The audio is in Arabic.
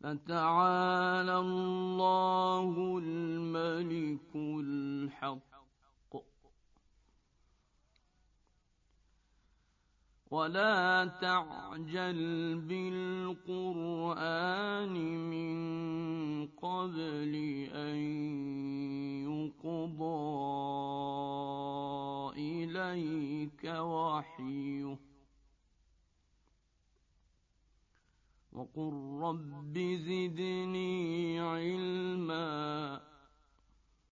فتعالى الله الملك الحق. ولا تعجل بالقرآن من قبل أن يقضى إليك وحيه، وقل رب زدني علما.